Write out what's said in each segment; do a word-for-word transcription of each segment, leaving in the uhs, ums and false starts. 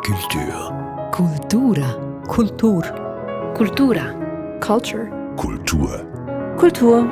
Kultur. Kultura. Kultur. Cultura. Culture. Kultur. Kultur.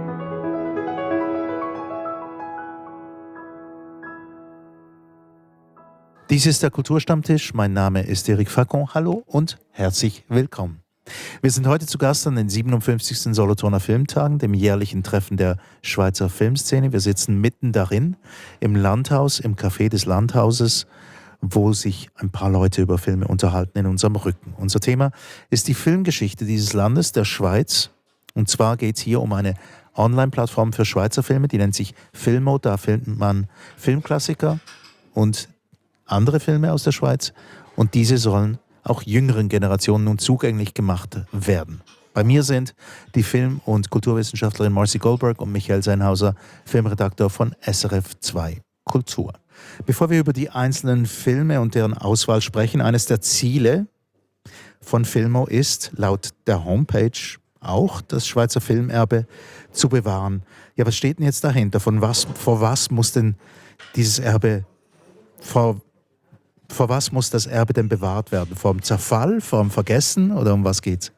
Dies ist der Kulturstammtisch. Mein Name ist Eric Facon. Hallo und herzlich willkommen. Wir sind heute zu Gast an den siebenundfünfzigsten Solothurner Filmtagen, dem jährlichen Treffen der Schweizer Filmszene. Wir sitzen mitten darin, im Landhaus, im Café des Landhauses, wo sich ein paar Leute über Filme unterhalten in unserem Rücken. Unser Thema ist die Filmgeschichte dieses Landes, der Schweiz. Und zwar geht es hier um eine Online-Plattform für Schweizer Filme, die nennt sich Filmo. Da findet man Filmklassiker und andere Filme aus der Schweiz. Und diese sollen auch jüngeren Generationen nun zugänglich gemacht werden. Bei mir sind die Film- und Kulturwissenschaftlerin Marcy Goldberg und Michael Seinhauser, Filmredakteur von S R F zwei Kultur. Bevor wir über die einzelnen Filme und deren Auswahl sprechen, eines der Ziele von Filmo ist, laut der Homepage auch, das Schweizer Filmerbe zu bewahren. Ja, was steht denn jetzt dahinter? Von was, vor was muss denn dieses Erbe, vor, vor was muss das Erbe denn bewahrt werden? Vor dem Zerfall, vor dem Vergessen oder um was geht's?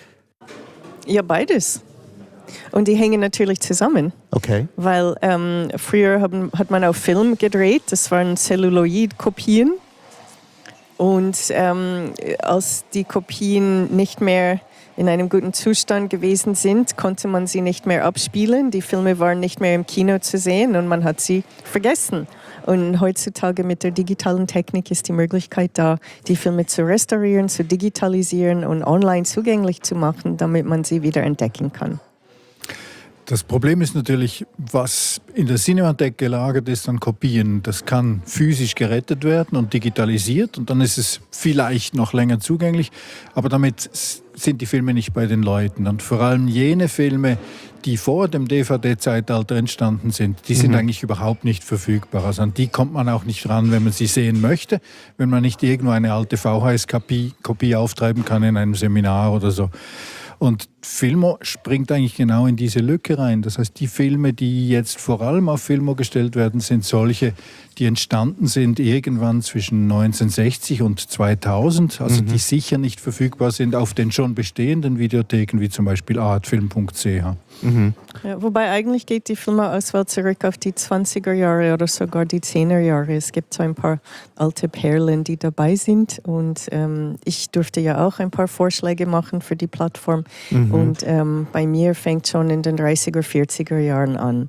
Ja, beides. Und die hängen natürlich zusammen. Okay. Weil ähm, früher haben, hat man auf Film gedreht, das waren Celluloid-Kopien. Und ähm, als die Kopien nicht mehr in einem guten Zustand gewesen sind, konnte man sie nicht mehr abspielen. Die Filme waren nicht mehr im Kino zu sehen und man hat sie vergessen. Und heutzutage mit der digitalen Technik ist die Möglichkeit da, die Filme zu restaurieren, zu digitalisieren und online zugänglich zu machen, damit man sie wieder entdecken kann. Das Problem ist natürlich, was in der Cinemathek gelagert ist an Kopien, das kann physisch gerettet werden und digitalisiert und dann ist es vielleicht noch länger zugänglich, aber damit sind die Filme nicht bei den Leuten. Und vor allem jene Filme, die vor dem D V D-Zeitalter entstanden sind, die sind mhm. eigentlich überhaupt nicht verfügbar. Also an die kommt man auch nicht ran, wenn man sie sehen möchte, wenn man nicht irgendwo eine alte V H S-Kopie Kopie auftreiben kann in einem Seminar oder so. Und Filmo springt eigentlich genau in diese Lücke rein. Das heißt, die Filme, die jetzt vor allem auf Filmo gestellt werden, sind solche, die entstanden sind irgendwann zwischen neunzehnhundertsechzig und zweitausend, also mhm. die sicher nicht verfügbar sind auf den schon bestehenden Videotheken, wie zum Beispiel artfilm punkt c h. Mhm. Ja, wobei eigentlich geht die Filmauswahl zurück auf die zwanziger Jahre oder sogar die zehner Jahre. Es gibt so ein paar alte Perlen, die dabei sind und ähm, ich durfte ja auch ein paar Vorschläge machen für die Plattform mhm. und ähm, bei mir fängt schon in den dreißiger, vierziger Jahren an.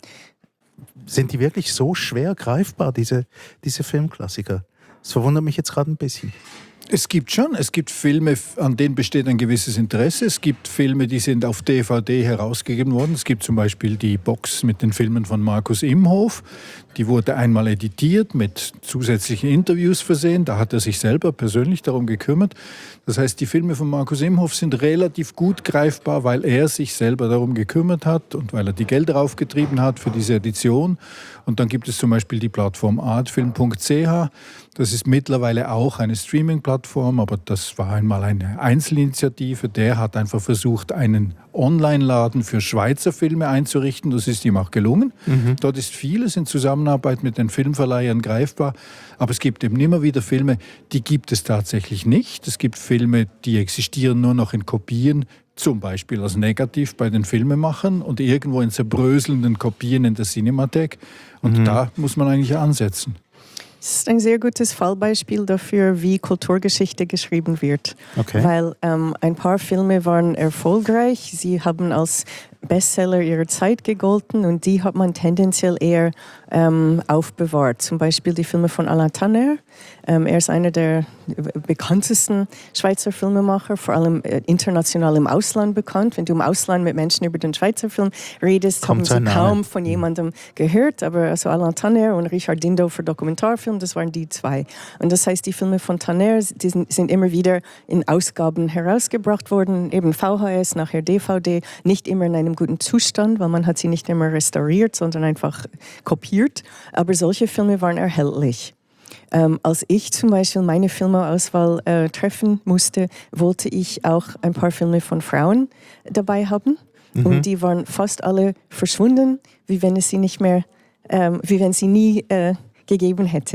Sind die wirklich so schwer greifbar, diese, diese Filmklassiker? Das verwundert mich jetzt gerade ein bisschen. Es gibt schon, es gibt Filme, an denen besteht ein gewisses Interesse. Es gibt Filme, die sind auf D V D herausgegeben worden. Es gibt zum Beispiel die Box mit den Filmen von Markus Imhof. Die wurde einmal editiert, mit zusätzlichen Interviews versehen. Da hat er sich selber persönlich darum gekümmert. Das heißt, die Filme von Markus Imhof sind relativ gut greifbar, weil er sich selber darum gekümmert hat und weil er die Gelder aufgetrieben hat für diese Edition. Und dann gibt es zum Beispiel die Plattform artfilm punkt c h. Das ist mittlerweile auch eine Streaming-Plattform, aber das war einmal eine Einzelinitiative. Der hat einfach versucht, einen Online-Laden für Schweizer Filme einzurichten. Das ist ihm auch gelungen. Mhm. Dort ist vieles in Zusammenarbeit mit den Filmverleihern greifbar. Aber es gibt eben immer wieder Filme, die gibt es tatsächlich nicht. Es gibt Filme, die existieren nur noch in Kopien, zum Beispiel als Negativ bei den Filmemachern und irgendwo in zerbröselnden Kopien in der Cinemathek. Und mhm. da muss man eigentlich ansetzen. Das ist ein sehr gutes Fallbeispiel dafür, wie Kulturgeschichte geschrieben wird. Okay. Weil ähm, ein paar Filme waren erfolgreich, sie haben als Bestseller ihrer Zeit gegolten und die hat man tendenziell eher ähm, aufbewahrt. Zum Beispiel die Filme von Alain Tanner. Ähm, er ist einer der bekanntesten Schweizer Filmemacher, vor allem äh, international im Ausland bekannt. Wenn du im Ausland mit Menschen über den Schweizer Film redest, Kommt haben sie kaum Name. von jemandem gehört. Aber also Alain Tanner und Richard Dindo für Dokumentarfilm, das waren die zwei. Und das heißt, die Filme von Tanner, die sind, sind immer wieder in Ausgaben herausgebracht worden, eben V H S, nachher D V D, nicht immer in einem guten Zustand, weil man hat sie nicht immer restauriert, sondern einfach kopiert. Aber solche Filme waren erhältlich. Ähm, als ich zum Beispiel meine Filmauswahl äh, treffen musste, wollte ich auch ein paar Filme von Frauen dabei haben. Mhm. Und die waren fast alle verschwunden, wie wenn es sie nicht mehr, ähm, wie wenn sie nie äh, gegeben hätte.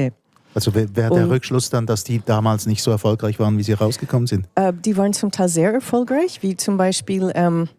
Also wäre der Und- Rückschluss dann, dass die damals nicht so erfolgreich waren, wie sie rausgekommen sind? Äh, die waren zum Teil sehr erfolgreich, wie zum Beispiel ähm,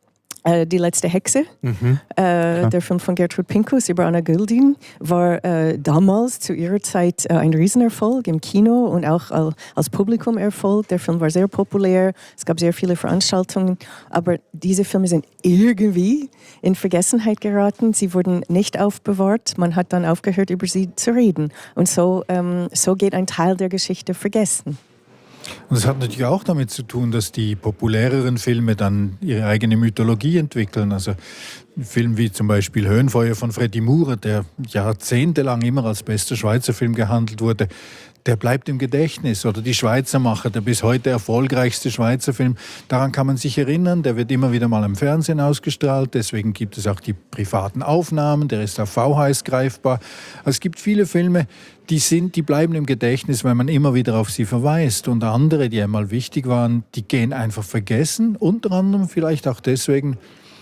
äh, Die letzte Hexe. Mhm. Äh, der Film von Gertrud Pinkus über Anna Gildin war äh, damals zu ihrer Zeit äh, ein Riesenerfolg im Kino und auch äh, als Publikumerfolg. Der Film war sehr populär, es gab sehr viele Veranstaltungen, aber diese Filme sind irgendwie in Vergessenheit geraten. Sie wurden nicht aufbewahrt, man hat dann aufgehört, über sie zu reden. Und so, ähm, so geht ein Teil der Geschichte vergessen. Und es hat natürlich auch damit zu tun, dass die populäreren Filme dann ihre eigene Mythologie entwickeln. Also ein Film wie zum Beispiel Höhenfeuer von Freddy Moore, der jahrzehntelang immer als bester Schweizer Film gehandelt wurde, der bleibt im Gedächtnis. Oder Die Schweizermacher, der bis heute erfolgreichste Schweizer Film, daran kann man sich erinnern, der wird immer wieder mal im Fernsehen ausgestrahlt, deswegen gibt es auch die privaten Aufnahmen, der ist auf V H S greifbar. Also es gibt viele Filme, die, sind, die bleiben im Gedächtnis, weil man immer wieder auf sie verweist. Und andere, die einmal wichtig waren, die gehen einfach vergessen, unter anderem vielleicht auch deswegen,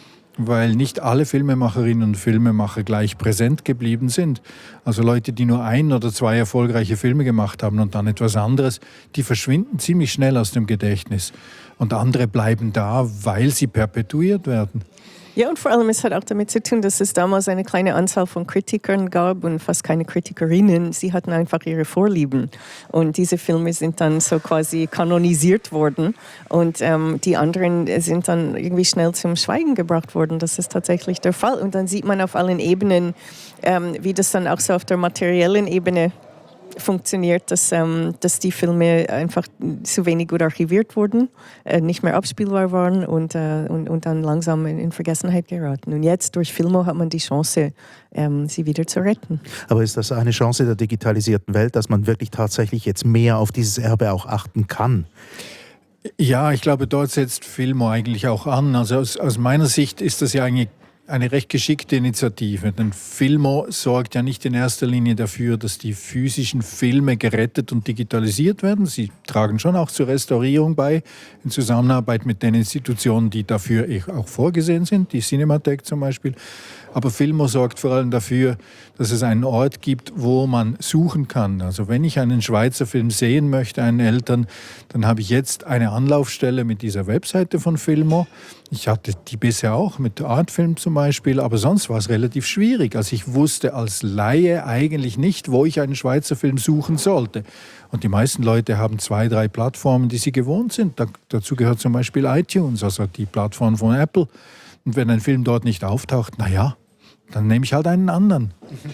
weil nicht alle Filmemacherinnen und Filmemacher gleich präsent geblieben sind. Also Leute, die nur ein oder zwei erfolgreiche Filme gemacht haben und dann etwas anderes, die verschwinden ziemlich schnell aus dem Gedächtnis. Und andere bleiben da, weil sie perpetuiert werden. Ja, und vor allem, es hat auch damit zu tun, dass es damals eine kleine Anzahl von Kritikern gab und fast keine Kritikerinnen. Sie hatten einfach ihre Vorlieben. Und diese Filme sind dann so quasi kanonisiert worden. Und ähm, die anderen sind dann irgendwie schnell zum Schweigen gebracht worden. Das ist tatsächlich der Fall. Und dann sieht man auf allen Ebenen, ähm, wie das dann auch so auf der materiellen Ebene funktioniert, dass, ähm, dass die Filme einfach zu wenig gut archiviert wurden, äh, nicht mehr abspielbar waren und, äh, und, und dann langsam in, in Vergessenheit geraten. Und jetzt durch Filmo hat man die Chance, ähm, sie wieder zu retten. Aber ist das eine Chance der digitalisierten Welt, dass man wirklich tatsächlich jetzt mehr auf dieses Erbe auch achten kann? Ja, ich glaube, dort setzt Filmo eigentlich auch an. Also aus, aus meiner Sicht ist das ja eigentlich eine recht geschickte Initiative, denn Filmo sorgt ja nicht in erster Linie dafür, dass die physischen Filme gerettet und digitalisiert werden. Sie tragen schon auch zur Restaurierung bei, in Zusammenarbeit mit den Institutionen, die dafür auch vorgesehen sind, die Cinemathek zum Beispiel. Aber Filmo sorgt vor allem dafür, dass es einen Ort gibt, wo man suchen kann. Also wenn ich einen Schweizer Film sehen möchte, einen Eltern, dann habe ich jetzt eine Anlaufstelle mit dieser Webseite von Filmo. Ich hatte die bisher auch mit Artfilm zum Beispiel, aber sonst war es relativ schwierig. Also ich wusste als Laie eigentlich nicht, wo ich einen Schweizer Film suchen sollte. Und die meisten Leute haben zwei, drei Plattformen, die sie gewohnt sind. Da, dazu gehört zum Beispiel iTunes, also die Plattform von Apple. Und wenn ein Film dort nicht auftaucht, naja, dann nehme ich halt einen anderen.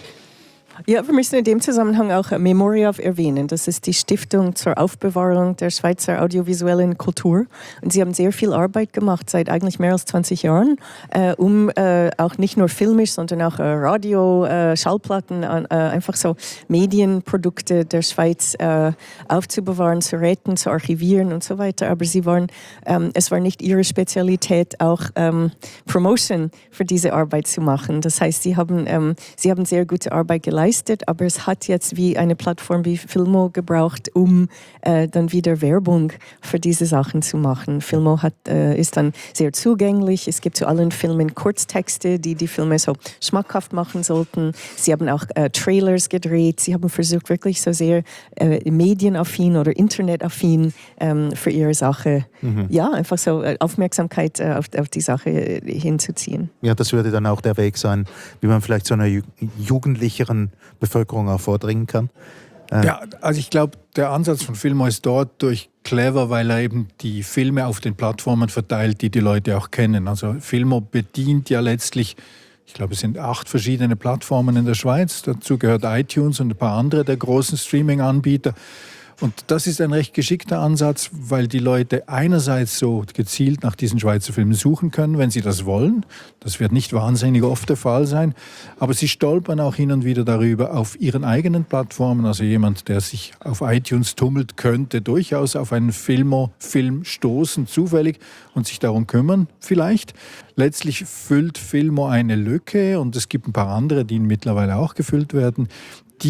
Ja, wir müssen in dem Zusammenhang auch Memoriav erwähnen. Das ist die Stiftung zur Aufbewahrung der Schweizer audiovisuellen Kultur. Und sie haben sehr viel Arbeit gemacht, seit eigentlich mehr als zwanzig Jahren, äh, um äh, auch nicht nur filmisch, sondern auch äh, Radio, äh, Schallplatten, äh, einfach so Medienprodukte der Schweiz äh, aufzubewahren, zu retten, zu archivieren und so weiter. Aber sie waren, ähm, es war nicht ihre Spezialität, auch ähm, Promotion für diese Arbeit zu machen. Das heißt, sie haben, ähm, sie haben sehr gute Arbeit geleistet. Aber es hat jetzt wie eine Plattform wie Filmo gebraucht, um äh, dann wieder Werbung für diese Sachen zu machen. Filmo hat, äh, ist dann sehr zugänglich. Es gibt zu allen Filmen Kurztexte, die die Filme so schmackhaft machen sollten. Sie haben auch äh, Trailers gedreht. Sie haben versucht, wirklich so sehr äh, medienaffin oder internetaffin ähm, für ihre Sache, mhm. ja, einfach so äh, Aufmerksamkeit äh, auf, auf die Sache äh, hinzuziehen. Ja, das würde dann auch der Weg sein, wie man vielleicht zu einer ju- jugendlicheren Bevölkerung auch vordringen kann. Äh ja, also ich glaube, der Ansatz von Filmo ist dort durch clever, weil er eben die Filme auf den Plattformen verteilt, die die Leute auch kennen. Also Filmo bedient ja letztlich, ich glaube, es sind acht verschiedene Plattformen in der Schweiz. Dazu gehört iTunes und ein paar andere der großen Streaming-Anbieter. Und das ist ein recht geschickter Ansatz, weil die Leute einerseits so gezielt nach diesen Schweizer Filmen suchen können, wenn sie das wollen. Das wird nicht wahnsinnig oft der Fall sein. Aber sie stolpern auch hin und wieder darüber auf ihren eigenen Plattformen. Also jemand, der sich auf iTunes tummelt, könnte durchaus auf einen Filmo-Film stoßen, zufällig, und sich darum kümmern vielleicht. Letztlich füllt Filmo eine Lücke, und es gibt ein paar andere, die mittlerweile auch gefüllt werden, die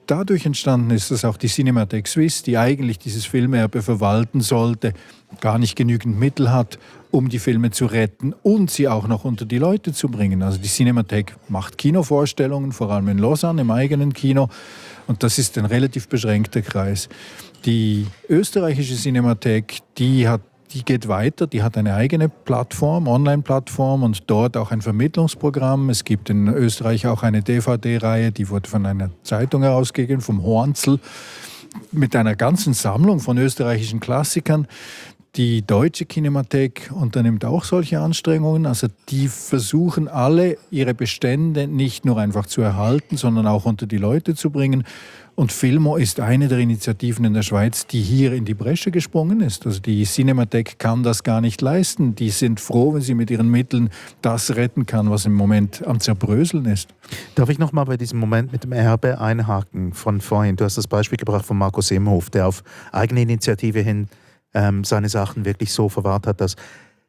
dadurch entstanden ist, dass auch die Cinémathèque Suisse, die eigentlich dieses Filmerbe verwalten sollte, gar nicht genügend Mittel hat, um die Filme zu retten und sie auch noch unter die Leute zu bringen. Also die Cinémathèque macht Kinovorstellungen, vor allem in Lausanne im eigenen Kino, und das ist ein relativ beschränkter Kreis. Die österreichische Cinémathèque, die hat Die geht weiter, die hat eine eigene Plattform, Online-Plattform und dort auch ein Vermittlungsprogramm. Es gibt in Österreich auch eine D V D-Reihe, die wurde von einer Zeitung herausgegeben, vom Hornzel, mit einer ganzen Sammlung von österreichischen Klassikern. Die deutsche Kinemathek unternimmt auch solche Anstrengungen. Also die versuchen alle, ihre Bestände nicht nur einfach zu erhalten, sondern auch unter die Leute zu bringen. Und Filmo ist eine der Initiativen in der Schweiz, die hier in die Bresche gesprungen ist. Also die Cinemathèque kann das gar nicht leisten. Die sind froh, wenn sie mit ihren Mitteln das retten kann, was im Moment am Zerbröseln ist. Darf ich noch mal bei diesem Moment mit dem Erbe einhaken von vorhin? Du hast das Beispiel gebracht von Markus Imhof, der auf eigene Initiative hin ähm, seine Sachen wirklich so verwahrt hat, dass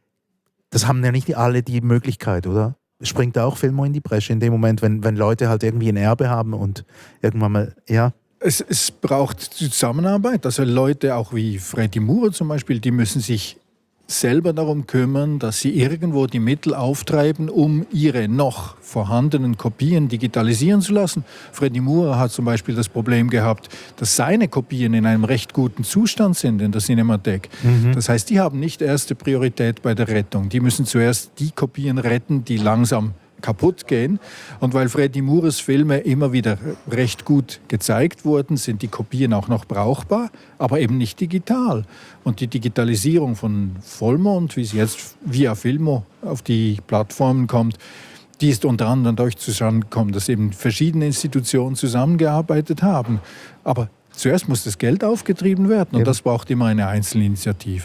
das haben ja nicht alle die Möglichkeit, oder? Springt da auch Filmo in die Bresche in dem Moment, wenn, wenn Leute halt irgendwie ein Erbe haben und irgendwann mal, ja... Es, es braucht Zusammenarbeit. Also Leute auch wie Freddy Moore zum Beispiel, die müssen sich selber darum kümmern, dass sie irgendwo die Mittel auftreiben, um ihre noch vorhandenen Kopien digitalisieren zu lassen. Freddy Moore hat zum Beispiel das Problem gehabt, dass seine Kopien in einem recht guten Zustand sind in der Cinemathèque. Mhm. Das heißt, die haben nicht erste Priorität bei der Rettung. Die müssen zuerst die Kopien retten, die langsam kaputt gehen. Und weil Freddy Moores Filme immer wieder recht gut gezeigt wurden, sind die Kopien auch noch brauchbar, aber eben nicht digital. Und die Digitalisierung von Vollmond, wie sie jetzt via Filmo auf die Plattformen kommt, die ist unter anderem dadurch zustande gekommen, dass eben verschiedene Institutionen zusammengearbeitet haben. Aber zuerst muss das Geld aufgetrieben werden und das braucht immer eine Einzelinitiative.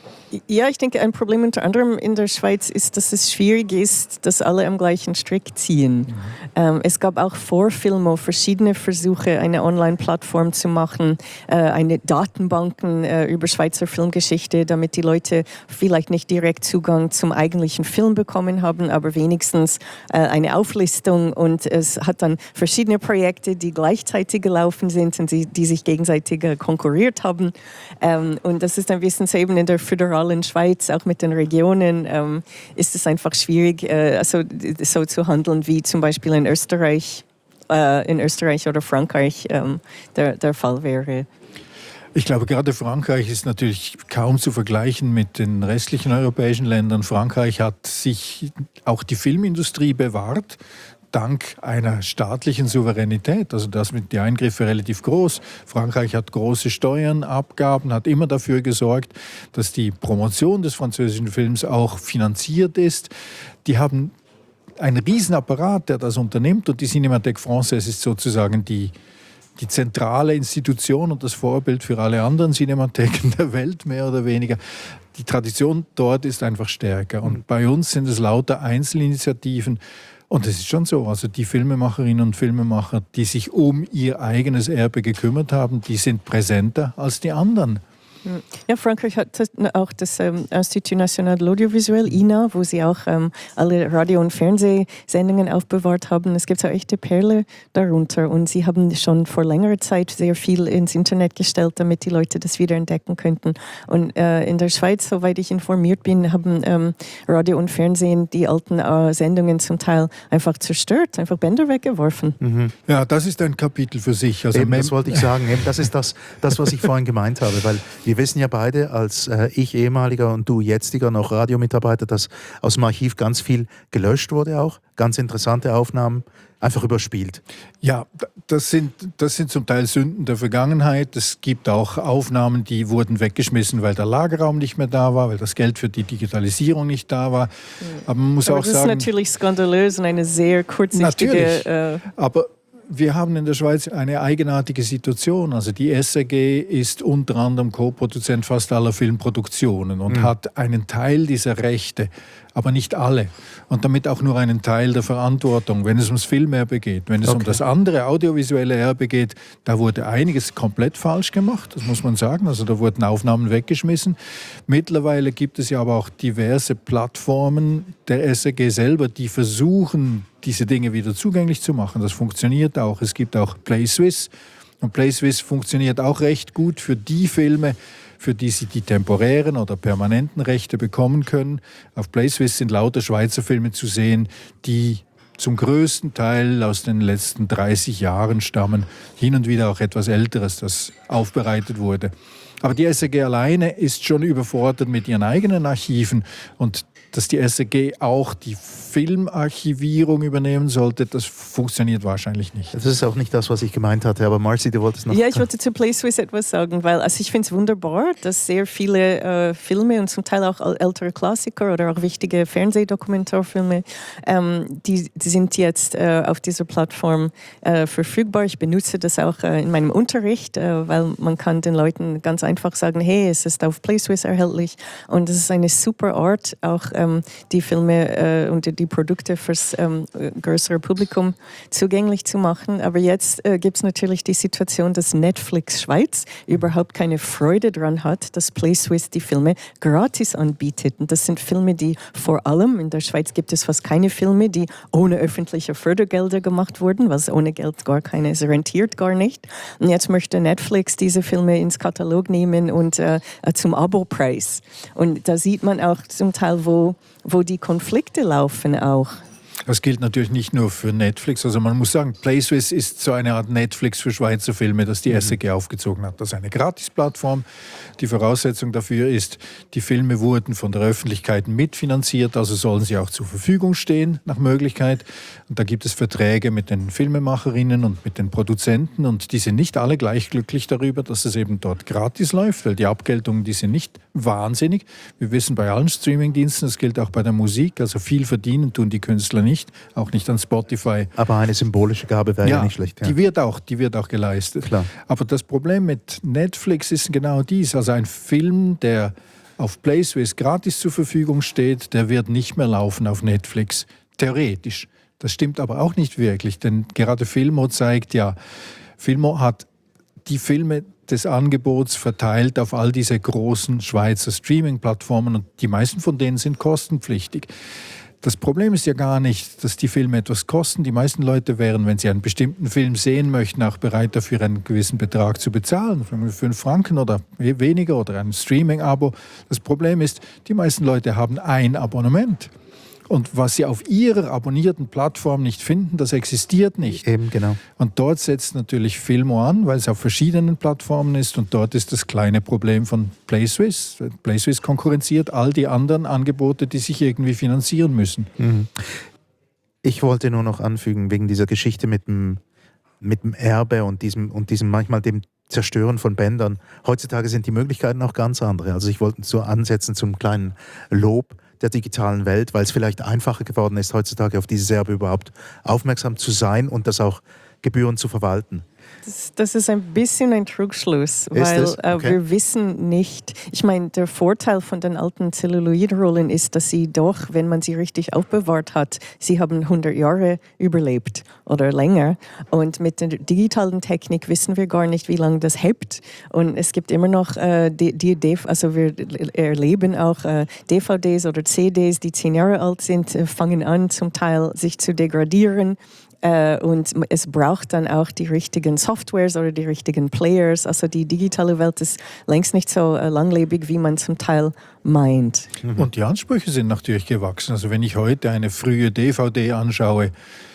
Ja, ich denke, ein Problem unter anderem in der Schweiz ist, dass es schwierig ist, dass alle am gleichen Strick ziehen. Mhm. Ähm, es gab auch vor Filmo verschiedene Versuche, eine Online-Plattform zu machen, äh, eine Datenbanken äh, über Schweizer Filmgeschichte, damit die Leute vielleicht nicht direkt Zugang zum eigentlichen Film bekommen haben, aber wenigstens äh, eine Auflistung. Und es hat dann verschiedene Projekte, die gleichzeitig gelaufen sind und die, die sich gegenseitig äh, konkurriert haben. Ähm, und das ist ein bisschen so eben in der Föderation in Schweiz, auch mit den Regionen, ähm, ist es einfach schwierig, äh, also, so zu handeln, wie zum Beispiel in Österreich, äh, in Österreich oder Frankreich ähm, der, der Fall wäre. Ich glaube, gerade Frankreich ist natürlich kaum zu vergleichen mit den restlichen europäischen Ländern. Frankreich hat sich auch die Filmindustrie bewahrt, dank einer staatlichen Souveränität. Also da sind die Eingriffe relativ groß. Frankreich hat große Steuern, Abgaben, hat immer dafür gesorgt, dass die Promotion des französischen Films auch finanziert ist. Die haben einen Riesenapparat, der das unternimmt, und die Cinémathèque Française ist sozusagen die die zentrale Institution und das Vorbild für alle anderen Cinematheken der Welt, mehr oder weniger. Die Tradition dort ist einfach stärker. Und bei uns sind es lauter Einzelinitiativen. Und es ist schon so, also die Filmemacherinnen und Filmemacher, die sich um ihr eigenes Erbe gekümmert haben, die sind präsenter als die anderen. Ja, Frankreich hat auch das ähm, Institut National de l'Audiovisuel, I N A, wo sie auch ähm, alle Radio- und Fernsehsendungen aufbewahrt haben. Es gibt eine echte Perle darunter und sie haben schon vor längerer Zeit sehr viel ins Internet gestellt, damit die Leute das wieder entdecken könnten. Und äh, in der Schweiz, soweit ich informiert bin, haben ähm, Radio und Fernsehen die alten äh, Sendungen zum Teil einfach zerstört, einfach Bänder weggeworfen. Mhm. Ja, das ist ein Kapitel für sich. Also eben, das wollte ich sagen. Eben, das ist das, das, was ich vorhin gemeint habe, weil wir wissen ja beide, als äh, ich ehemaliger und du jetziger noch Radiomitarbeiter, dass aus dem Archiv ganz viel gelöscht wurde auch, ganz interessante Aufnahmen, einfach überspielt. Ja, das sind, das sind zum Teil Sünden der Vergangenheit. Es gibt auch Aufnahmen, die wurden weggeschmissen, weil der Lagerraum nicht mehr da war, weil das Geld für die Digitalisierung nicht da war. Aber man muss aber auch das sagen... Das ist natürlich skandalös und eine sehr kurzsichtige... Natürlich, äh, aber... Wir haben in der Schweiz eine eigenartige Situation. Also die S R G ist unter anderem Co-Produzent fast aller Filmproduktionen und mhm. hat einen Teil dieser Rechte, aber nicht alle. Und damit auch nur einen Teil der Verantwortung, wenn es ums Filmerbe geht. Wenn es okay. um das andere audiovisuelle Erbe geht, da wurde einiges komplett falsch gemacht, das muss man sagen. Also da wurden Aufnahmen weggeschmissen. Mittlerweile gibt es ja aber auch diverse Plattformen der S R G selber, die versuchen, diese Dinge wieder zugänglich zu machen. Das funktioniert auch. Es gibt auch Play Swiss, Und PlaySwiss funktioniert auch recht gut für die Filme, für die sie die temporären oder permanenten Rechte bekommen können. Auf PlaySwiss sind lauter Schweizer Filme zu sehen, die zum größten Teil aus den letzten dreißig Jahren stammen. Hin und wieder auch etwas Älteres, das aufbereitet wurde. Aber die S R G alleine ist schon überfordert mit ihren eigenen Archiven. Und dass die S R G auch die Filmarchivierung übernehmen sollte, das funktioniert wahrscheinlich nicht. Das ist auch nicht das, was ich gemeint hatte, aber Marci, du wolltest noch... Ja, ich wollte zu PlaySwiss etwas sagen, weil also ich finde es wunderbar, dass sehr viele äh, Filme und zum Teil auch ältere Klassiker oder auch wichtige Fernsehdokumentarfilme, ähm, die, die sind jetzt äh, auf dieser Plattform äh, verfügbar. Ich benutze das auch äh, in meinem Unterricht, äh, weil man kann den Leuten ganz einfach sagen, hey, es ist auf PlaySwiss erhältlich, und es ist eine super Art, auch ähm, die Filme äh, und die, die Produkte fürs ähm, größere Publikum zugänglich zu machen. Aber jetzt äh, gibt es natürlich die Situation, dass Netflix Schweiz überhaupt keine Freude daran hat, dass PlaySwiss die Filme gratis anbietet. Und das sind Filme, die vor allem, in der Schweiz gibt es fast keine Filme, die ohne öffentliche Fördergelder gemacht wurden, was ohne Geld gar keine, es rentiert gar nicht. Und jetzt möchte Netflix diese Filme ins Katalog nehmen und äh, zum Abo-Preis. Und da sieht man auch zum Teil, wo, wo die Konflikte laufen auch. Das gilt natürlich nicht nur für Netflix. Also man muss sagen, PlaySwiss ist so eine Art Netflix für Schweizer Filme, das die S R G aufgezogen hat. Das ist eine Gratisplattform. Die Voraussetzung dafür ist, die Filme wurden von der Öffentlichkeit mitfinanziert, also sollen sie auch zur Verfügung stehen, nach Möglichkeit. Und da gibt es Verträge mit den Filmemacherinnen und mit den Produzenten, und die sind nicht alle gleich glücklich darüber, dass es eben dort gratis läuft, weil die Abgeltungen, die sind nicht wahnsinnig. Wir wissen bei allen Streamingdiensten, das gilt auch bei der Musik, also viel verdienen tun die Künstler nicht. Nicht, auch nicht an Spotify. Aber eine symbolische Gabe wäre ja, ja nicht schlecht. Ja. Die wird auch, die wird auch geleistet. Klar. Aber das Problem mit Netflix ist genau dies. Also ein Film, der auf PlaySwiss gratis zur Verfügung steht, der wird nicht mehr laufen auf Netflix. Theoretisch. Das stimmt aber auch nicht wirklich, denn gerade Filmo zeigt ja, Filmo hat die Filme des Angebots verteilt auf all diese großen Schweizer Streaming-Plattformen, und die meisten von denen sind kostenpflichtig. Das Problem ist ja gar nicht, dass die Filme etwas kosten. Die meisten Leute wären, wenn sie einen bestimmten Film sehen möchten, auch bereit dafür einen gewissen Betrag zu bezahlen. Fünf Franken oder weniger oder ein Streaming-Abo. Das Problem ist, die meisten Leute haben ein Abonnement. Und was sie auf ihrer abonnierten Plattform nicht finden, das existiert nicht. Eben, genau. Und dort setzt natürlich Filmo an, weil es auf verschiedenen Plattformen ist. Und dort ist das kleine Problem von PlaySwiss. PlaySwiss konkurrenziert all die anderen Angebote, die sich irgendwie finanzieren müssen. Mhm. Ich wollte nur noch anfügen, wegen dieser Geschichte mit dem, mit dem Erbe und diesem, und diesem manchmal dem Zerstören von Bändern. Heutzutage sind die Möglichkeiten auch ganz andere. Also ich wollte so ansetzen zum kleinen Lob der digitalen Welt, weil es vielleicht einfacher geworden ist, heutzutage auf dieses Erbe überhaupt aufmerksam zu sein und das auch gebührend zu verwalten. Das, das ist ein bisschen ein Trugschluss, Ist weil es? Okay. äh, wir wissen nicht, ich meine, der Vorteil von den alten Zelluloidrollen ist, dass sie doch, wenn man sie richtig aufbewahrt hat, sie haben hundert Jahre überlebt oder länger, und mit der digitalen Technik wissen wir gar nicht, wie lange das hält, und es gibt immer noch äh, die, die D V Ds, also wir erleben auch äh, D V Ds oder C Ds, die zehn Jahre alt sind, äh, fangen an zum Teil sich zu degradieren. Äh, und es braucht dann auch die richtigen Softwares oder die richtigen Players. Also die digitale Welt ist längst nicht so äh, langlebig, wie man zum Teil meint. Mhm. Und die Ansprüche sind natürlich gewachsen. Also wenn ich heute eine frühe D V D anschaue,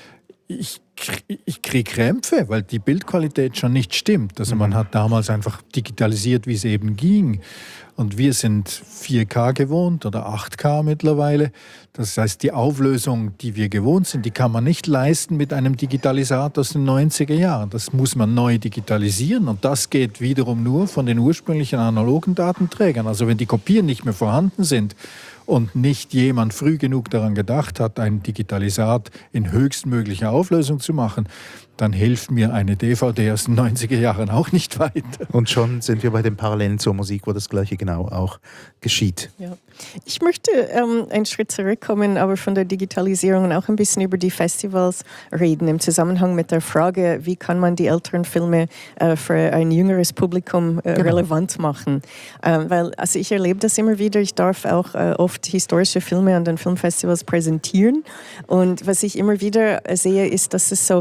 ich, ich kriege Krämpfe, weil die Bildqualität schon nicht stimmt. Also man hat damals einfach digitalisiert, wie es eben ging. Und wir sind vier K gewohnt oder acht K mittlerweile. Das heißt, die Auflösung, die wir gewohnt sind, die kann man nicht leisten mit einem Digitalisat aus den neunziger Jahren. Das muss man neu digitalisieren, und das geht wiederum nur von den ursprünglichen analogen Datenträgern. Also wenn die Kopien nicht mehr vorhanden sind und nicht jemand früh genug daran gedacht hat, ein Digitalisat in höchstmöglicher Auflösung zu machen, dann hilft mir eine D V D aus den neunziger Jahren auch nicht weiter. Und schon sind wir bei den Parallelen zur Musik, wo das Gleiche genau auch geschieht. Ja. Ich möchte ähm, einen Schritt zurückkommen, aber von der Digitalisierung auch ein bisschen über die Festivals reden, im Zusammenhang mit der Frage, wie kann man die älteren Filme äh, für ein jüngeres Publikum äh, genau. relevant machen. Ähm, weil, also ich erlebe das immer wieder, ich darf auch äh, oft historische Filme an den Filmfestivals präsentieren, und was ich immer wieder sehe, ist, dass es so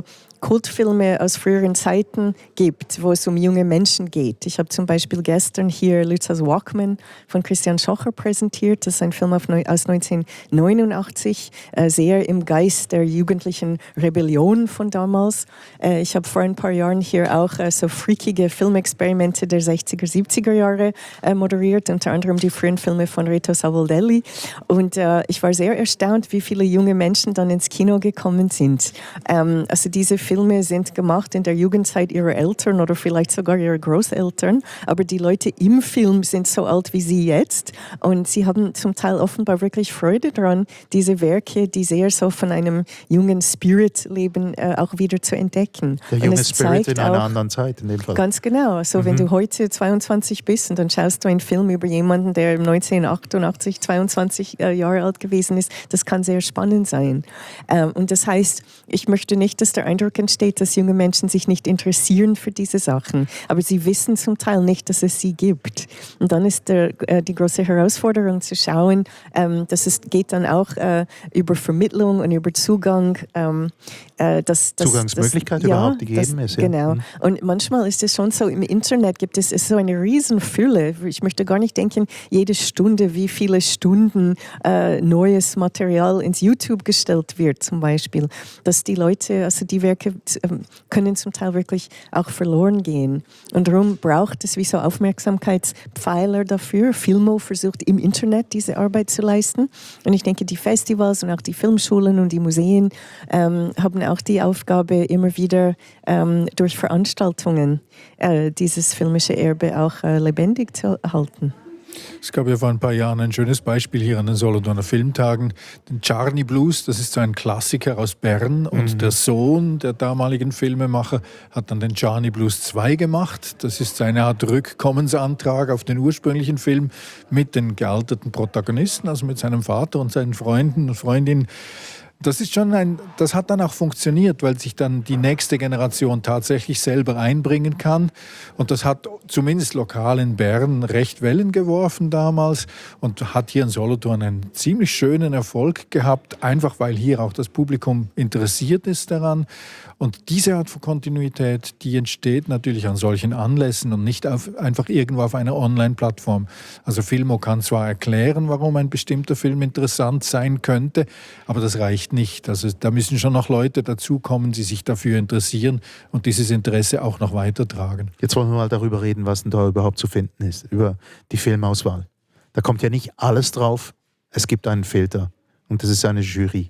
Kultfilme aus früheren Zeiten gibt, wo es um junge Menschen geht. Ich habe zum Beispiel gestern hier Lützers Walkman von Christian Schocher präsentiert. Das ist ein Film aus neunzehnhundertneunundachtzig, äh, sehr im Geist der jugendlichen Rebellion von damals. Äh, ich habe vor ein paar Jahren hier auch äh, so freakige Filmexperimente der sechziger, siebziger Jahre äh, moderiert, unter anderem die frühen Filme von Reto Savoldelli. Und äh, ich war sehr erstaunt, wie viele junge Menschen dann ins Kino gekommen sind. Ähm, also diese Filme sind gemacht in der Jugendzeit ihrer Eltern oder vielleicht sogar ihrer Großeltern, aber die Leute im Film sind so alt wie sie jetzt und sie haben zum Teil offenbar wirklich Freude daran, diese Werke, die sehr so von einem jungen Spirit leben, äh, auch wieder zu entdecken. Der junge Spirit in einer anderen Zeit in dem Fall. Ganz genau. Also mhm. wenn du heute zweiundzwanzig bist und dann schaust du einen Film über jemanden, der neunzehnhundertachtundachtzig zweiundzwanzig äh, Jahre alt gewesen ist, das kann sehr spannend sein. Ähm, und das heißt, ich möchte nicht, dass der Eindruck entsteht, dass junge Menschen sich nicht interessieren für diese Sachen, aber sie wissen zum Teil nicht, dass es sie gibt. Und dann ist der, äh, die große Herausforderung zu schauen, ähm, dass es geht dann auch äh, über Vermittlung und über Zugang. Ähm, äh, dass, dass, Zugangsmöglichkeit dass, überhaupt, die ja, gegeben das, ist. Ja. Genau. Mhm. Und manchmal ist es schon so, im Internet gibt es so eine Riesenfülle. Ich möchte gar nicht denken, jede Stunde, wie viele Stunden äh, neues Material ins YouTube gestellt wird zum Beispiel. Dass die Leute, also die Werke äh, können zum Teil wirklich auch verloren gehen. Und darum braucht es wie so Aufmerksamkeitspfeiler dafür. Filmo versucht im Internet diese Arbeit zu leisten. Und ich denke, die Festivals und auch die Filmschulen und die Museen ähm, haben auch die Aufgabe, immer wieder ähm, durch Veranstaltungen äh, dieses filmische Erbe auch äh, lebendig zu halten. Es gab ja vor ein paar Jahren ein schönes Beispiel hier an den Solothurner Filmtagen, den Czarny Blues, das ist so ein Klassiker aus Bern und mhm. der Sohn der damaligen Filmemacher hat dann den Czarny Blues zwei gemacht. Das ist eine Art Rückkommensantrag auf den ursprünglichen Film mit den gealterten Protagonisten, also mit seinem Vater und seinen Freunden und Freundinnen. Das ist schon ein, das hat dann auch funktioniert, weil sich dann die nächste Generation tatsächlich selber einbringen kann. Und das hat zumindest lokal in Bern recht Wellen geworfen damals und hat hier in Solothurn einen ziemlich schönen Erfolg gehabt, einfach weil hier auch das Publikum interessiert ist daran. Und diese Art von Kontinuität, die entsteht natürlich an solchen Anlässen und nicht auf, einfach irgendwo auf einer Online-Plattform. Also Filmo kann zwar erklären, warum ein bestimmter Film interessant sein könnte, aber das reicht nicht. Also da müssen schon noch Leute dazukommen, die sich dafür interessieren und dieses Interesse auch noch weitertragen. Jetzt wollen wir mal darüber reden, was denn da überhaupt zu finden ist, über die Filmauswahl. Da kommt ja nicht alles drauf, es gibt einen Filter und das ist eine Jury.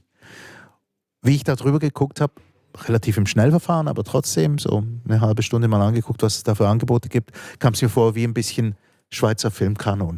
Wie ich da drüber geguckt habe, relativ im Schnellverfahren, aber trotzdem so eine halbe Stunde mal angeguckt, was es da für Angebote gibt, kam es mir vor wie ein bisschen Schweizer Filmkanon.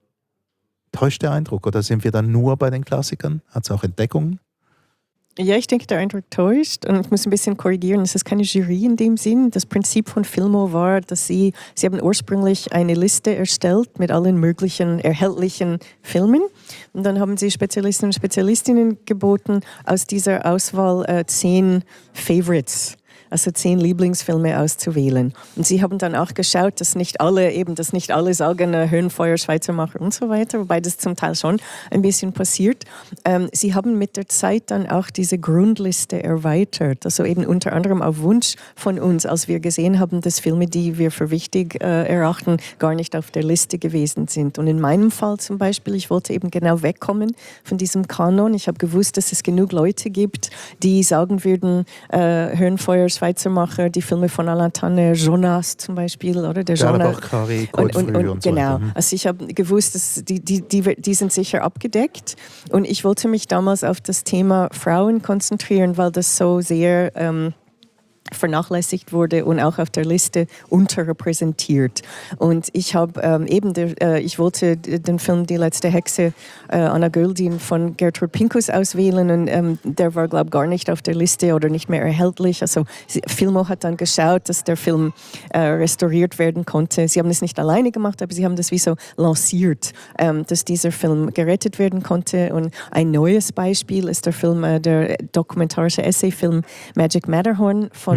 Täuscht der Eindruck oder sind wir dann nur bei den Klassikern? Hat es auch Entdeckungen? Ja, ich denke, der Eindruck täuscht und ich muss ein bisschen korrigieren. Es ist keine Jury in dem Sinn. Das Prinzip von Filmo war, dass sie, sie haben ursprünglich eine Liste erstellt mit allen möglichen erhältlichen Filmen und dann haben sie Spezialisten und Spezialistinnen geboten, aus dieser Auswahl äh, zehn Favorites, also zehn Lieblingsfilme auszuwählen. Und sie haben dann auch geschaut, dass nicht alle eben, dass nicht alle sagen, äh, Höhenfeuer, Schweizermacher und so weiter, wobei das zum Teil schon ein bisschen passiert. Ähm, sie haben mit der Zeit dann auch diese Grundliste erweitert, also eben unter anderem auf Wunsch von uns, als wir gesehen haben, dass Filme, die wir für wichtig äh, erachten, gar nicht auf der Liste gewesen sind. Und in meinem Fall zum Beispiel, ich wollte eben genau wegkommen von diesem Kanon. Ich habe gewusst, dass es genug Leute gibt, die sagen würden, äh, Höhenfeuer, Schweizermacher, die Filme von Alain Tanner, Jonas zum Beispiel, oder? Der Jonas. Und, und, und, und so genau. Weiter. Also ich habe gewusst, dass die, die, die, die sind sicher abgedeckt. Und ich wollte mich damals auf das Thema Frauen konzentrieren, weil das so sehr ähm, vernachlässigt wurde und auch auf der Liste unterrepräsentiert. Und ich habe ähm, eben, der, äh, ich wollte den Film Die letzte Hexe, äh, Anna Göldin von Gertrud Pinkus auswählen und ähm, der war, glaube ich, gar nicht auf der Liste oder nicht mehr erhältlich. Also Filmo hat dann geschaut, dass der Film äh, restauriert werden konnte. Sie haben es nicht alleine gemacht, aber sie haben das wie so lanciert, ähm, dass dieser Film gerettet werden konnte. Und ein neues Beispiel ist der Film, äh, der dokumentarische Essayfilm Magic Matterhorn von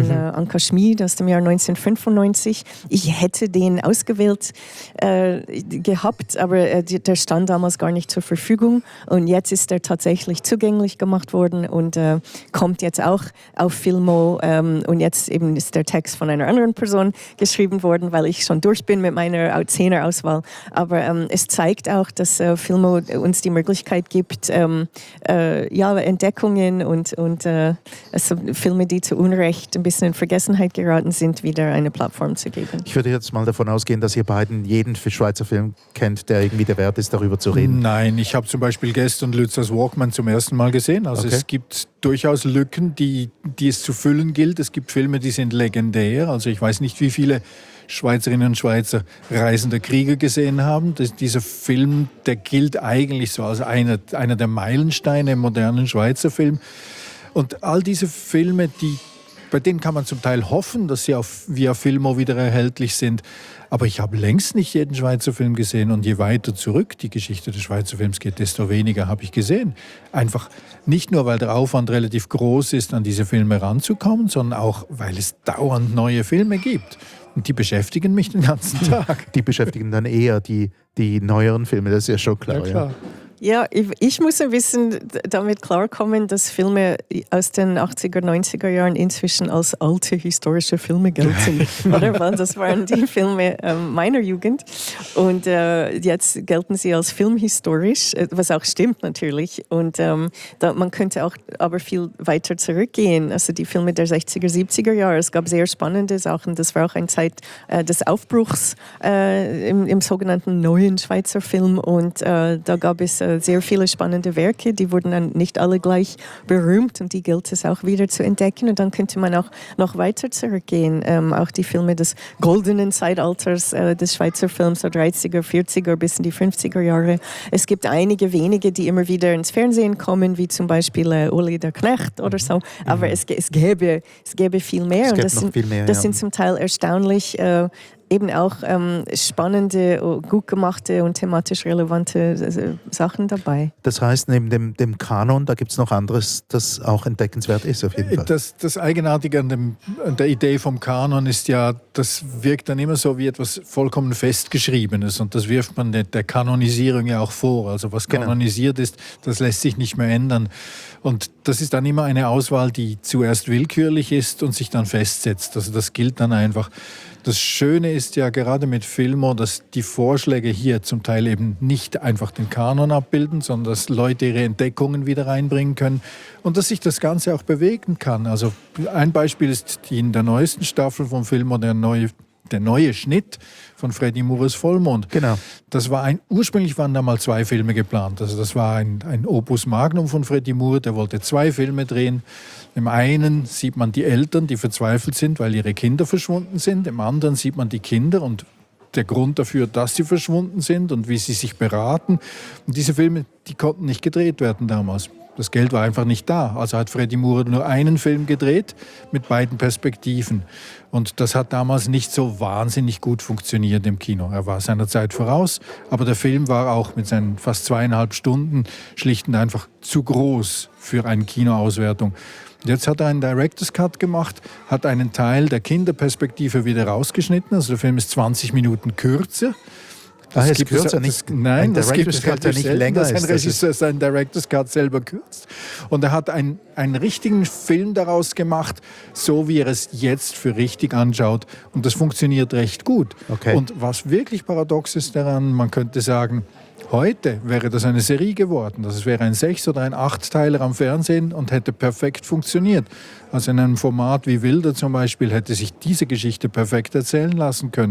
von äh, Anka Schmid aus dem Jahr neunzehnhundertfünfundneunzig. Ich hätte den ausgewählt äh, gehabt, aber äh, der stand damals gar nicht zur Verfügung. Und jetzt ist er tatsächlich zugänglich gemacht worden und äh, kommt jetzt auch auf Filmo. Ähm, und jetzt eben ist der Text von einer anderen Person geschrieben worden, weil ich schon durch bin mit meiner Zehner-Auswahl. Aber ähm, es zeigt auch, dass äh, Filmo uns die Möglichkeit gibt, ähm, äh, ja, Entdeckungen und, und äh, also Filme, die zu Unrecht ein bisschen in Vergessenheit geraten sind, wieder eine Plattform zu geben. Ich würde jetzt mal davon ausgehen, dass ihr beiden jeden Schweizer Film kennt, der irgendwie der Wert ist, darüber zu reden. Nein, ich habe zum Beispiel gestern Lützers Walkman zum ersten Mal gesehen. Also Okay. es gibt durchaus Lücken, die, die es zu füllen gilt. Es gibt Filme, die sind legendär. Also ich weiß nicht, wie viele Schweizerinnen und Schweizer Reisende Krieger gesehen haben. Das, dieser Film, der gilt eigentlich so als einer, einer der Meilensteine im modernen Schweizer Film. Und all diese Filme, die, bei denen kann man zum Teil hoffen, dass sie auf, via Filmo wieder erhältlich sind. Aber ich habe längst nicht jeden Schweizer Film gesehen. Und je weiter zurück die Geschichte des Schweizer Films geht, desto weniger habe ich gesehen. Einfach nicht nur, weil der Aufwand relativ groß ist, an diese Filme ranzukommen, sondern auch, weil es dauernd neue Filme gibt. Und die beschäftigen mich den ganzen Tag. Die beschäftigen dann eher die, die neueren Filme, das ist ja schon klar. Ja, klar. Ja, ich, ich muss ein bisschen damit klarkommen, dass Filme aus den achtziger, neunziger Jahren inzwischen als alte historische Filme gelten. Oder? Weil das waren die Filme ähm, meiner Jugend. Und äh, jetzt gelten sie als filmhistorisch, was auch stimmt natürlich. Und ähm, da, man könnte auch aber viel weiter zurückgehen. Also die Filme der sechziger, siebziger Jahre, es gab sehr spannende Sachen. Das war auch eine Zeit äh, des Aufbruchs äh, im, im sogenannten neuen Schweizer Film. Und äh, da gab es äh, sehr viele spannende Werke, die wurden dann nicht alle gleich berühmt und die gilt es auch wieder zu entdecken und dann könnte man auch noch weiter zurückgehen. Ähm, auch die Filme des goldenen Zeitalters äh, des Schweizer Films, so dreißiger, vierziger bis in die fünfziger Jahre. Es gibt einige wenige, die immer wieder ins Fernsehen kommen, wie zum Beispiel äh, Uli der Knecht oder so, aber mhm. es, es, gäbe, es gäbe viel mehr es und gäbe das, noch sind, viel mehr, das ja. sind zum Teil erstaunlich äh, eben auch ähm, spannende, gut gemachte und thematisch relevante äh, Sachen dabei. Das heißt, neben dem, dem Kanon, da gibt es noch anderes, das auch entdeckenswert ist auf jeden Fall. Das, das Eigenartige an, dem, an der Idee vom Kanon ist ja, das wirkt dann immer so wie etwas vollkommen Festgeschriebenes und das wirft man der, der Kanonisierung ja auch vor. Also was kanonisiert genau. ist, das lässt sich nicht mehr ändern. Und das ist dann immer eine Auswahl, die zuerst willkürlich ist und sich dann festsetzt. Also das gilt dann einfach. Das Schöne ist ja gerade mit Filmo, dass die Vorschläge hier zum Teil eben nicht einfach den Kanon abbilden, sondern dass Leute ihre Entdeckungen wieder reinbringen können und dass sich das Ganze auch bewegen kann. Also ein Beispiel ist die in der neuesten Staffel vom Filmo, der neue Der neue Schnitt von Freddy Moores Vollmond. Genau. Das war ein, ursprünglich waren da mal zwei Filme geplant. Also das war ein, ein Opus Magnum von Freddy Moore, der wollte zwei Filme drehen. Im einen sieht man die Eltern, die verzweifelt sind, weil ihre Kinder verschwunden sind. Im anderen sieht man die Kinder und der Grund dafür, dass sie verschwunden sind und wie sie sich beraten. Und diese Filme, die konnten nicht gedreht werden damals. Das Geld war einfach nicht da. Also hat Freddy Moore nur einen Film gedreht mit beiden Perspektiven. Und das hat damals nicht so wahnsinnig gut funktioniert im Kino. Er war seiner Zeit voraus, aber der Film war auch mit seinen fast zweieinhalb Stunden schlicht und einfach zu groß für eine Kinoauswertung. Jetzt hat er einen Director's Cut gemacht, hat einen Teil der Kinderperspektive wieder rausgeschnitten. Also der Film ist zwanzig Minuten kürzer. Das Ah, ist kürzer, nicht Nein, ein das gibt es Director's Cut, der nicht selten, länger dass ein ist. Das Regisseur seinen Director's Cut selber kürzt. Und er hat ein, einen richtigen Film daraus gemacht, so wie er es jetzt für richtig anschaut. Und das funktioniert recht gut. Okay. Und was wirklich paradox ist daran, man könnte sagen, heute wäre das eine Serie geworden. Das wäre ein Sechs- oder ein Achtteiler am Fernsehen und hätte perfekt funktioniert. Also in einem Format wie Wilder zum Beispiel hätte sich diese Geschichte perfekt erzählen lassen können.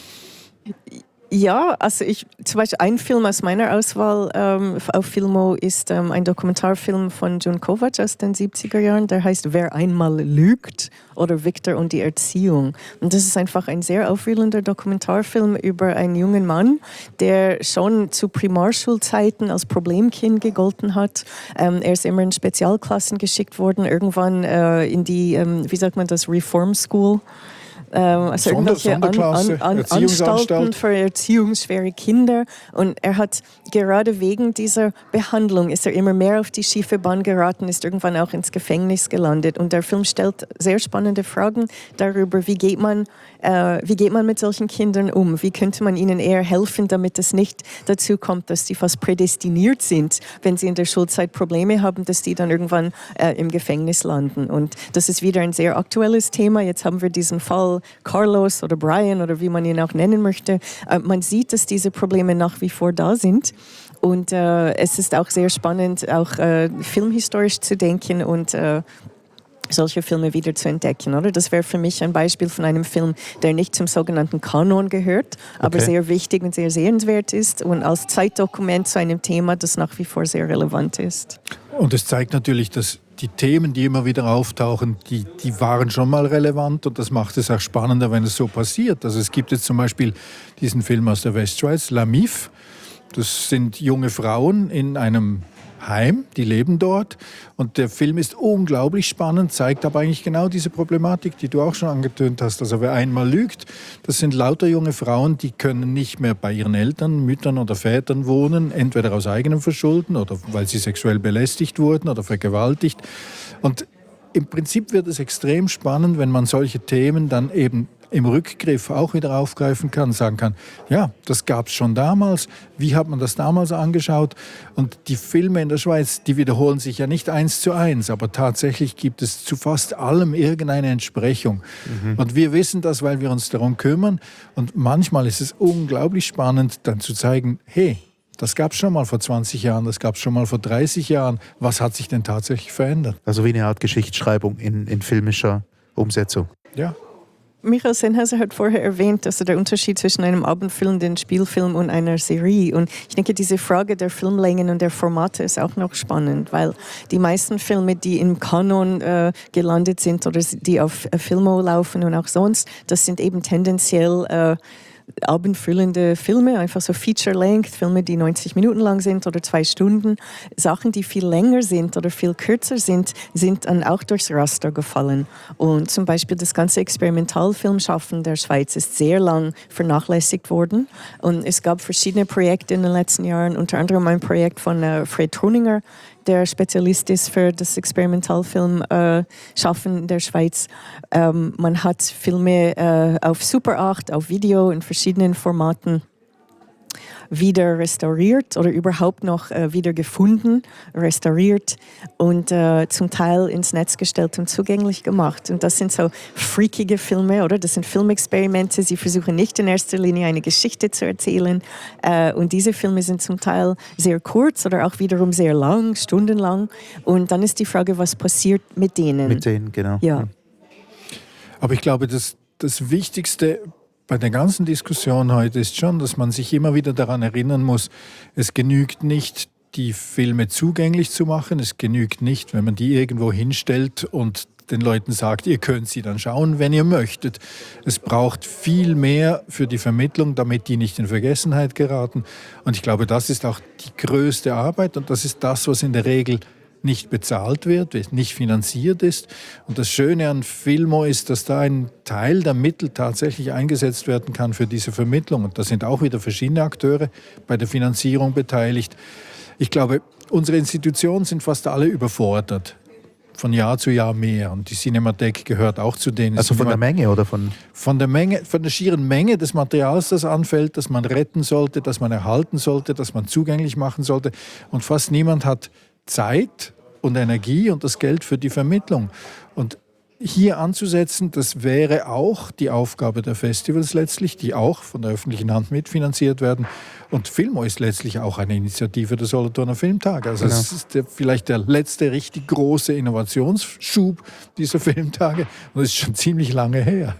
Ja, also ich, zum Beispiel ein Film aus meiner Auswahl ähm, auf Filmo ist ähm, ein Dokumentarfilm von John Kovac aus den siebziger Jahren, der heißt Wer einmal lügt oder Victor und die Erziehung. Und das ist einfach ein sehr aufwühlender Dokumentarfilm über einen jungen Mann, der schon zu Primarschulzeiten als Problemkind gegolten hat. Ähm, er ist immer in Spezialklassen geschickt worden, irgendwann äh, in die, ähm, wie sagt man das, Reform School. ähm, also Sonder, irgendwelche an, Sonderklasse, an, an, Erziehungsanstalt. Anstalten für erziehungsschwere Kinder. Und er hat gerade wegen dieser Behandlung ist er immer mehr auf die schiefe Bahn geraten, ist irgendwann auch ins Gefängnis gelandet. Und der Film stellt sehr spannende Fragen darüber, wie geht man, äh, wie geht man mit solchen Kindern um? Wie könnte man ihnen eher helfen, damit es nicht dazu kommt, dass sie fast prädestiniert sind, wenn sie in der Schulzeit Probleme haben, dass die dann irgendwann äh, im Gefängnis landen. Und das ist wieder ein sehr aktuelles Thema. Jetzt haben wir diesen Fall Carlos oder Brian oder wie man ihn auch nennen möchte. Äh, man sieht, dass diese Probleme nach wie vor da sind. Und äh, es ist auch sehr spannend, auch äh, filmhistorisch zu denken und äh, solche Filme wieder zu entdecken, oder? Das wäre für mich ein Beispiel von einem Film, der nicht zum sogenannten Kanon gehört, aber Okay. sehr wichtig und sehr sehenswert ist und als Zeitdokument zu einem Thema, das nach wie vor sehr relevant ist. Und es zeigt natürlich, dass die Themen, die immer wieder auftauchen, die, die waren schon mal relevant und das macht es auch spannender, wenn es so passiert. Also es gibt jetzt zum Beispiel diesen Film aus der Westschweiz, La Mif. Das sind junge Frauen in einem Heim, die leben dort und der Film ist unglaublich spannend, zeigt aber eigentlich genau diese Problematik, die du auch schon angetönt hast. Also wer einmal lügt, das sind lauter junge Frauen, die können nicht mehr bei ihren Eltern, Müttern oder Vätern wohnen, entweder aus eigenem Verschulden oder weil sie sexuell belästigt wurden oder vergewaltigt. Und im Prinzip wird es extrem spannend, wenn man solche Themen dann eben im Rückgriff auch wieder aufgreifen kann, sagen kann, ja, das gab es schon damals, wie hat man das damals angeschaut? Und die Filme in der Schweiz, die wiederholen sich ja nicht eins zu eins, aber tatsächlich gibt es zu fast allem irgendeine Entsprechung. Mhm. Und wir wissen das, weil wir uns darum kümmern. Und manchmal ist es unglaublich spannend, dann zu zeigen, hey, das gab es schon mal vor zwanzig Jahren, das gab es schon mal vor dreißig Jahren. Was hat sich denn tatsächlich verändert? Also wie eine Art Geschichtsschreibung in, in filmischer Umsetzung. Ja. Michael Sennheiser hat vorher erwähnt, also der Unterschied zwischen einem Abendfilm, den Spielfilm und einer Serie. Und ich denke, diese Frage der Filmlängen und der Formate ist auch noch spannend, weil die meisten Filme, die im Kanon äh, gelandet sind oder die auf äh, Filmo laufen und auch sonst, das sind eben tendenziell äh, abendfüllende Filme, einfach so Feature-Length, Filme, die neunzig Minuten lang sind oder zwei Stunden. Sachen, die viel länger sind oder viel kürzer sind, sind dann auch durchs Raster gefallen. Und zum Beispiel das ganze Experimentalfilmschaffen der Schweiz ist sehr lang vernachlässigt worden. Und es gab verschiedene Projekte in den letzten Jahren, unter anderem ein Projekt von äh, Fred Truninger, der Spezialist ist für das Experimentalfilm-Schaffen äh, in der Schweiz. Ähm, man hat Filme äh, auf Super acht, auf Video in verschiedenen Formaten wieder restauriert oder überhaupt noch äh, wieder gefunden, restauriert und äh, zum Teil ins Netz gestellt und zugänglich gemacht. Und das sind so freakige Filme, oder? Das sind Filmexperimente. Sie versuchen nicht in erster Linie eine Geschichte zu erzählen. Äh, und diese Filme sind zum Teil sehr kurz oder auch wiederum sehr lang, stundenlang. Und dann ist die Frage, was passiert mit denen? Mit denen, genau. Ja. Aber ich glaube, das, das Wichtigste bei der ganzen Diskussion heute ist schon, dass man sich immer wieder daran erinnern muss, es genügt nicht, die Filme zugänglich zu machen. Es genügt nicht, wenn man die irgendwo hinstellt und den Leuten sagt, ihr könnt sie dann schauen, wenn ihr möchtet. Es braucht viel mehr für die Vermittlung, damit die nicht in Vergessenheit geraten. Und ich glaube, das ist auch die größte Arbeit und das ist das, was in der Regel nicht bezahlt wird, nicht finanziert ist. Und das Schöne an Filmo ist, dass da ein Teil der Mittel tatsächlich eingesetzt werden kann für diese Vermittlung. Und da sind auch wieder verschiedene Akteure bei der Finanzierung beteiligt. Ich glaube, unsere Institutionen sind fast alle überfordert. Von Jahr zu Jahr mehr. Und die Cinemathek gehört auch zu denen. Also von der Menge oder von? Von der Menge, von der schieren Menge des Materials, das anfällt, das man retten sollte, das man erhalten sollte, das man zugänglich machen sollte. Und fast niemand hat Zeit und Energie und das Geld für die Vermittlung. Und hier anzusetzen, das wäre auch die Aufgabe der Festivals letztlich, die auch von der öffentlichen Hand mitfinanziert werden. Und Filmo ist letztlich auch eine Initiative der Solothurner Filmtage. Also genau. Es ist der, vielleicht der letzte richtig große Innovationsschub dieser Filmtage und es ist schon ziemlich lange her.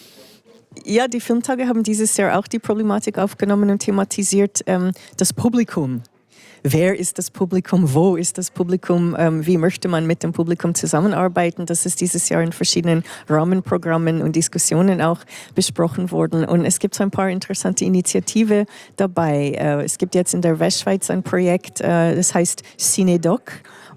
Ja, die Filmtage haben dieses Jahr auch die Problematik aufgenommen und thematisiert, ähm, das Publikum. Wer ist das Publikum? Wo ist das Publikum? Ähm, wie möchte man mit dem Publikum zusammenarbeiten? Das ist dieses Jahr in verschiedenen Rahmenprogrammen und Diskussionen auch besprochen worden. Und es gibt so ein paar interessante Initiativen dabei. Äh, es gibt jetzt in der Westschweiz ein Projekt, äh, das heißt Cinedoc.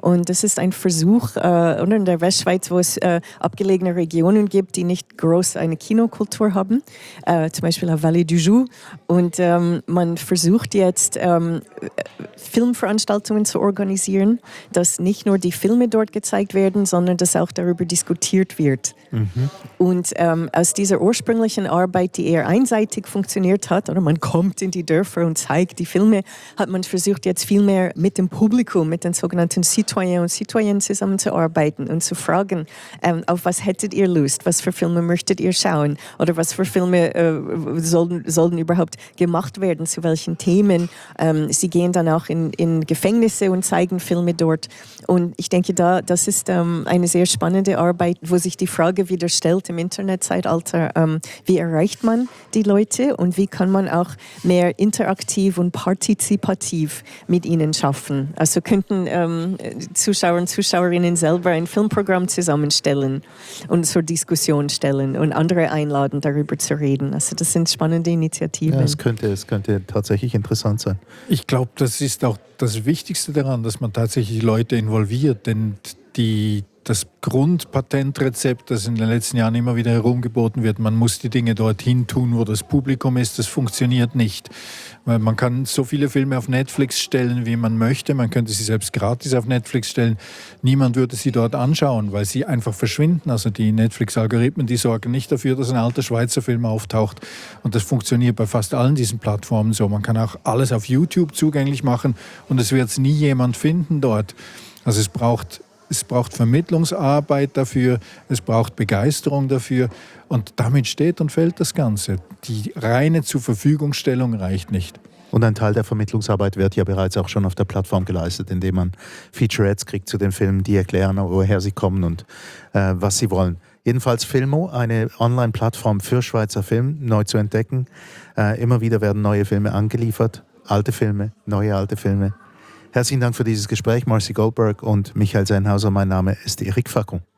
Und das ist ein Versuch, äh, in der Westschweiz, wo es äh, abgelegene Regionen gibt, die nicht groß eine Kinokultur haben, äh, zum Beispiel la Vallée du Joux. Und ähm, man versucht jetzt, ähm, Filmveranstaltungen zu organisieren, dass nicht nur die Filme dort gezeigt werden, sondern dass auch darüber diskutiert wird. Mhm. Und ähm, aus dieser ursprünglichen Arbeit, die eher einseitig funktioniert hat, oder man kommt in die Dörfer und zeigt die Filme, hat man versucht, jetzt viel mehr mit dem Publikum, mit den sogenannten Citoyens und Citoyennes zusammenzuarbeiten und zu fragen, ähm, auf was hättet ihr Lust, was für Filme möchtet ihr schauen oder was für Filme äh, sollen, sollen überhaupt gemacht werden, zu welchen Themen. Ähm, sie gehen dann auch in, in Gefängnisse und zeigen Filme dort. Und ich denke, da, das ist ähm, eine sehr spannende Arbeit, wo sich die Frage wieder stellt im Internetzeitalter, ähm, wie erreicht man die Leute und wie kann man auch mehr interaktiv und partizipativ mit ihnen schaffen. Also könnten ähm, Zuschauer und Zuschauerinnen selber ein Filmprogramm zusammenstellen und zur Diskussion stellen und andere einladen, darüber zu reden. Also das sind spannende Initiativen. Ja, es könnte, es könnte tatsächlich interessant sein. Ich glaube, das ist auch das Wichtigste daran, dass man tatsächlich Leute involviert, denn die, das Grundpatentrezept, das in den letzten Jahren immer wieder herumgeboten wird, man muss die Dinge dorthin tun, wo das Publikum ist, das funktioniert nicht. Weil man kann so viele Filme auf Netflix stellen, wie man möchte, man könnte sie selbst gratis auf Netflix stellen, niemand würde sie dort anschauen, weil sie einfach verschwinden. Also die Netflix-Algorithmen, die sorgen nicht dafür, dass ein alter Schweizer Film auftaucht, und das funktioniert bei fast allen diesen Plattformen so. Man kann auch alles auf YouTube zugänglich machen und es wird nie jemand finden dort. Also es braucht Es braucht Vermittlungsarbeit dafür, es braucht Begeisterung dafür und damit steht und fällt das Ganze. Die reine Zurverfügungstellung reicht nicht. Und ein Teil der Vermittlungsarbeit wird ja bereits auch schon auf der Plattform geleistet, indem man Featurettes kriegt zu den Filmen, die erklären, woher sie kommen und äh, was sie wollen. Jedenfalls Filmo, eine Online-Plattform für Schweizer Film, neu zu entdecken. Äh, immer wieder werden neue Filme angeliefert, alte Filme, neue alte Filme. Herzlichen Dank für dieses Gespräch, Marcy Goldberg und Michael Sennhauser. Mein Name ist Eric Facon.